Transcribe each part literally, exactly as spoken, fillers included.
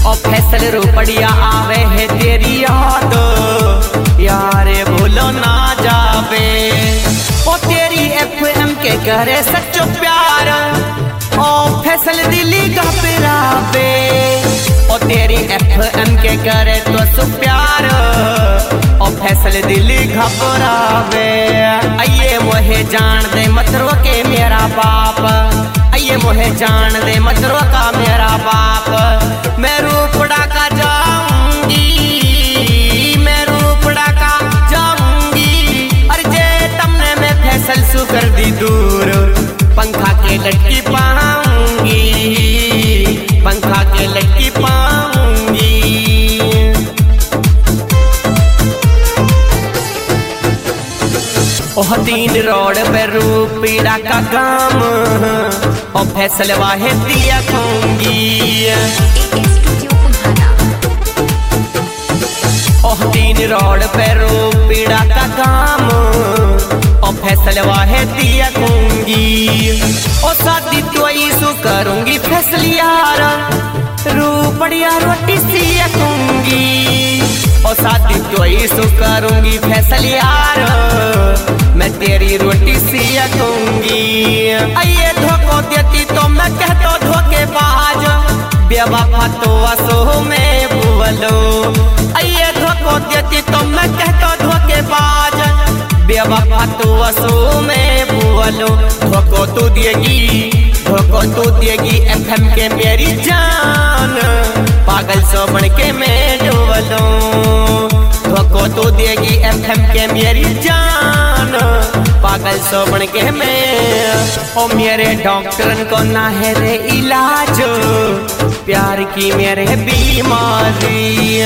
और फैसल रुपड़िया आवे है तेरी याद, यारे भूलो ना जावे। ओ तेरी एफ एम के करे सच्चो प्यार, ओ फैसल दिली घबरावे। ओ तेरी एफ एम के करे तो सु प्यार, ओ फैसल दिली घबरावे। आइए मोहे जान दे मतरो के मेरा बाप, आइए मोहे जान दे मतरो का मेरा बाप। मैं रूपड़ा का जाऊंगी, मैं रूपड़ा का जाऊंगी। अरे जे तमने में फैसल सु कर दी दूर, पंखा के लटकी पाऊंगी, पंखा के लटकी पाऊंगी। ओह तीन रोड पे रूपड़ा का काम, और फैसल वाहे दिया खूंगी। ओह तीन रोड पे रूपड़ा का काम, और फैसल वाहे दिया खूंगी। ओ शादी तो सु करूंगी फैसल यार, रूपड़िया रोटी सिया खूंगी। ओ शादी तो सु करूंगी फैसल यार, मैं तेरी रोटी सिया दूंगी। आइए धोखो देती तो मैं कहतो धोखेबाज, बेवफा तो असो में बोलो। आइए धोखो देती तो मैं कहतो धोखेबाज, बेवफा तो असो में बोलो। धोखो तू देगी, धोखो तू देगी एफ एम के मेरी जान, पागल सो बन के मैं डोलो। धोखो तू देगी एफ एम के मेरी जान, पागल सो बन के मैं। ओ मेरे डॉक्टर को ना है रे इलाज, प्यार की मेरे बीमारी।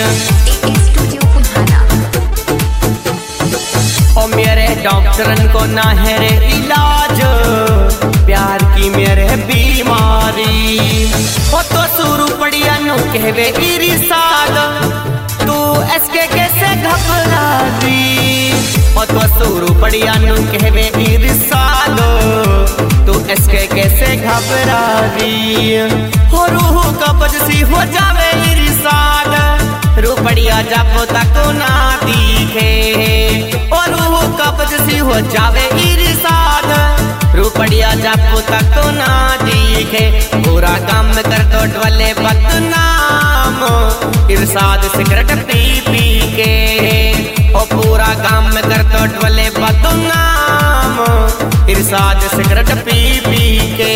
ओ मेरे डॉक्टर को ना है रे इलाज, प्यार की मेरे बीमारी। ओ तो शुरू पड़िया नु कहवे इरिसाद, तू एसके कैसे घबरा दी। ओ तो शुरू पड़िया नु कहवे इरिसाद, तू एसके कैसे घबरा दी। हो रूह कब्ज सी हो जावे इरिसाद, रूपड़िया जब तक ना दिखे। ओ रूह कब्ज सी हो जावे इरिसाद, रूपड़िया जब तक ना दिखे। पूरा काम कर तो डवले बदनाम, इरसाद सिगरेट पी पी के। ओ पूरा काम कर तो डवले बदनाम, इरसाद सिगरेट पी पी के।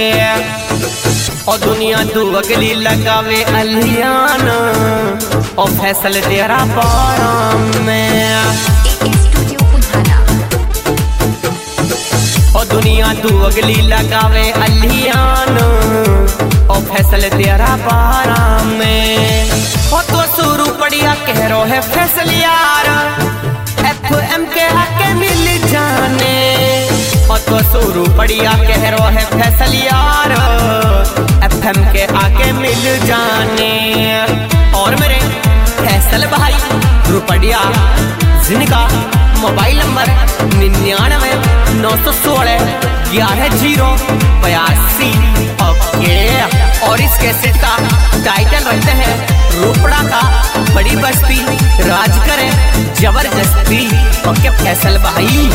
ओ दुनिया तू अगली लगावे अलियान, ओ फैसल तेरा बाराम में। ओ दुनिया तू अगली लगावे अलियान, ओ फैसल तेरा बाराम में। ओ तो शुरू पड़िया कह रो है फैसल यार, एफ एम के आके मिल जाने। ओ तो शुरू पड़िया कह रो है फैसल यार, एफ एम के आके मिल जाने। और मेरे फैसल भाई रुपड़िया जिनका मोबाइल नंबर निन्यानवे नौ सौ सोलह ग्यारह जीरो बयासी। ओके, और इस कैसेट का टाइटल रहते हैं रूपड़ा का बड़ी बस्ती राज करे जबरदस्ती। ओके फैसल भाई।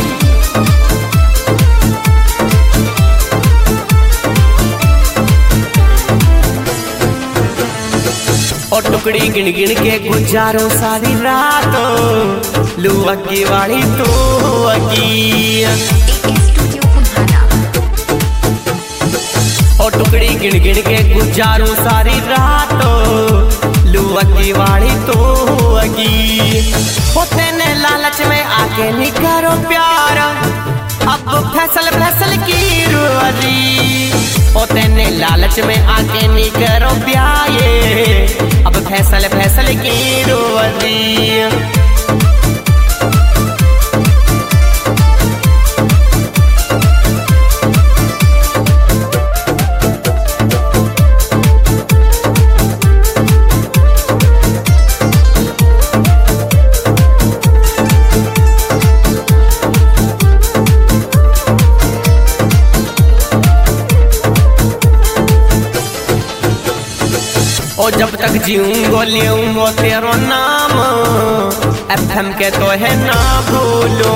और टुकड़ी गिन गिन के गुजारो सारी रात, लुआ की वाली तो अगी। और टुकड़ी गिन गिन के गुजारो सारी रात, लुआ की वाली तो अगी। होते ने लालच में आके नहीं करो प्यार, अब फैसल फैसल की रुआरी। होते ने लालच में आके नहीं करो प्यार, अब फैसल फैसल की रुआरी। ओ जब तक जीऊंगो लेऊंगो तेरो नाम, एफएम के तो है ना भूलो।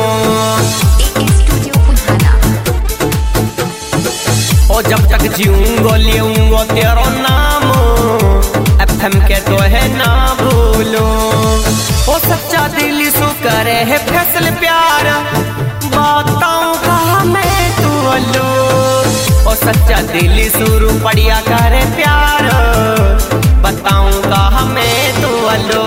ओ जब तक जीऊंगो लेऊंगो तेरो नाम, एफएम के तो है ना भूलो। ओ सच्चा दिल सु करे है फैसल प्यार, बताऊं कहा मैं तू अलो। ओ सच्चा दिल सुरू पड़िया करे प्यार, बताऊं कहा मैं तू अलो।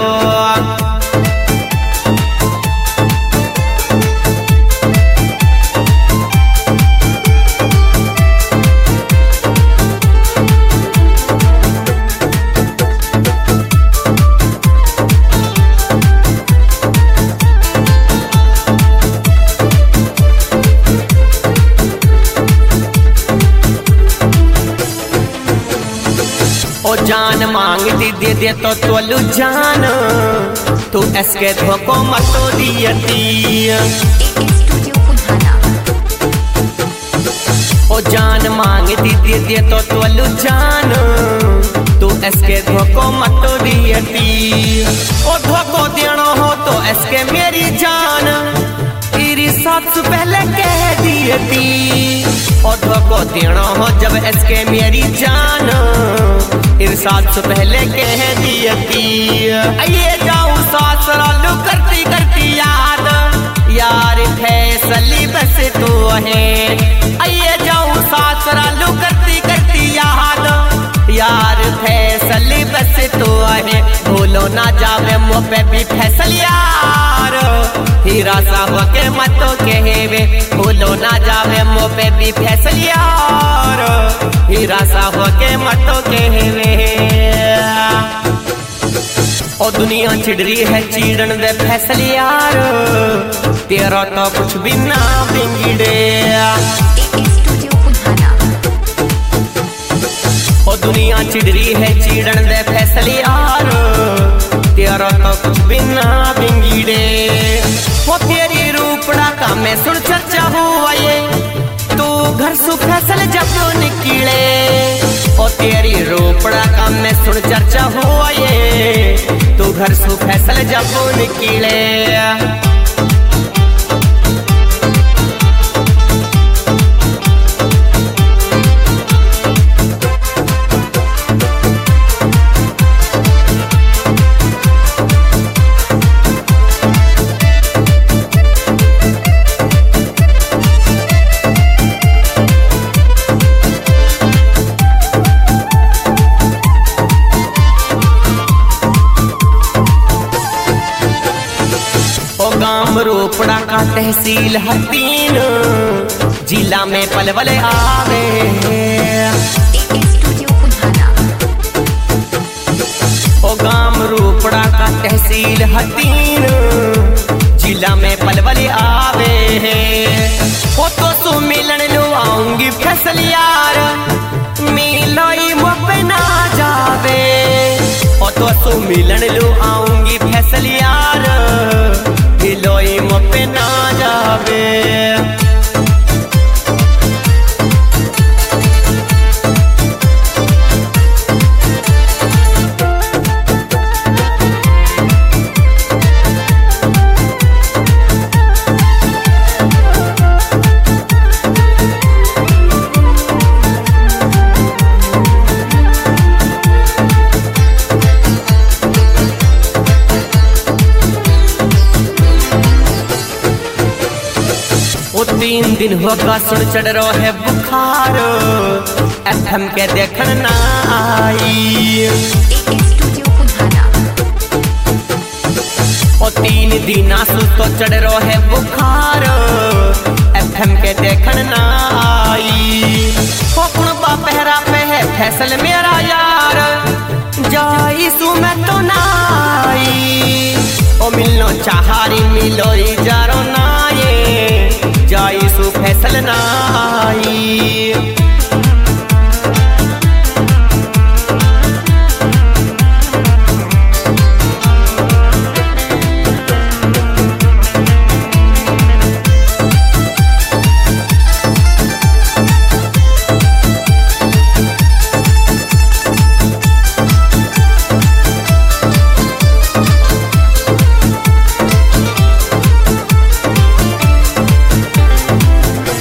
ओ जान मांगती दे दे तो तोलू जान, तू इसके धोखो मत दियती। ओ जान मांगती दे दे तो तोलू जान, तू इसके धोखो मत दियती। ओ धोखो देना हो तो इसके मेरी जान, तेरी साथ से पहले कह दियती। ओ धोखो देना हो जब इसके मेरी जान, इरसाद से पहले कह दियती। ये जाऊं सासरालू करती करती याद, यार फैसली बस तू है। ये जाऊं सासरालू करती करती याद, यार फैसली बस तू है। भूलो ना जावे मुँह पे भी फैसल यार, हीरा साहब के मतो कहवे। भूलो ना जावे मुँह पे भी फैसल यार, हीरा साहब के मतो कहवे। ओ दुनिया चिड़री है चीड़न दे फैसल यार, तेरा तो कुछ भी ना बिगड़े। ओ दुनिया चिड़री है चीड़न दे फैसल यार, तेरा तो कुछ भी ना बिगड़े। वो तेरी रूपड़ा का मैं सुन चर्चा हुआ ये, तू घर सु फैसल जब निकले। ओ तेरी रोपड़ा का मैं सुन चर्चा हुआ ये, तू घर सु फैसल जब निकले। गांव रोपड़ा का तहसील हतीन, जिला में पलवल आवे। ओ गांव रोपड़ा का तहसील हतीन, जिला में पलवल आवे। ओ तो सु मिलन लो आऊंगी फैसल यार, मिलोई मुझ ना जावे। ओ तो सु मिलन लो आऊंगी फैसल यार, मिलोई मुझ ना जावे। तीन दिन होगा सुन चढ़ रो है बुखार, एफएम के देखन ना आई। ओ तीन दिन आसू तो चढ़ रो है बुखार, एफएम के देखन ना आई। ओ कुणबा पहरा पे है फैसल मेरा यार, जाई सु मैं तो ना आई। ओ मिलनो चाहारी मिलोई जारो ना ये, जाई सु फैसल ना आई।